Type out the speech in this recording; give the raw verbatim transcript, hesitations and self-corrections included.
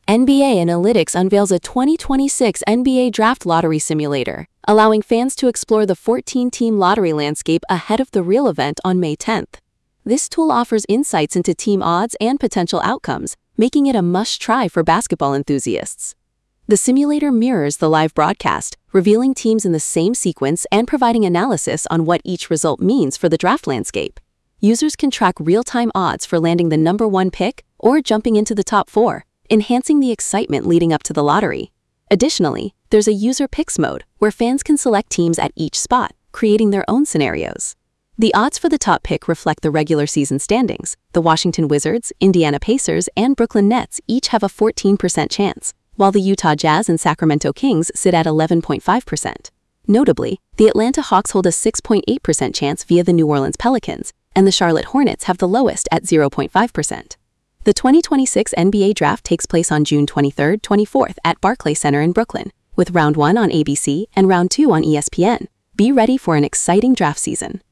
N B A Analytics unveils a twenty twenty-six N B A Draft Lottery Simulator, allowing fans to explore the fourteen-team lottery landscape ahead of the real event on May tenth. This tool offers insights into team odds and potential outcomes, making it a must-try for basketball enthusiasts. The simulator mirrors the live broadcast, revealing teams in the same sequence and providing analysis on what each result means for the draft landscape. Users can track real-time odds for landing the number one pick or jumping into the top four, enhancing the excitement leading up to the lottery. Additionally, there's a user picks mode where fans can select teams at each spot, creating their own scenarios. The odds for the top pick reflect the regular season standings. The Washington Wizards, Indiana Pacers, and Brooklyn Nets each have a fourteen percent chance, while the Utah Jazz and Sacramento Kings sit at eleven point five percent. Notably, the Atlanta Hawks hold a six point eight percent chance via the New Orleans Pelicans, and the Charlotte Hornets have the lowest at zero point five percent. The twenty twenty-six N B A Draft takes place on June twenty-third to twenty-fourth at Barclays Center in Brooklyn, with Round one on A B C and Round two on E S P N. Be ready for an exciting draft season.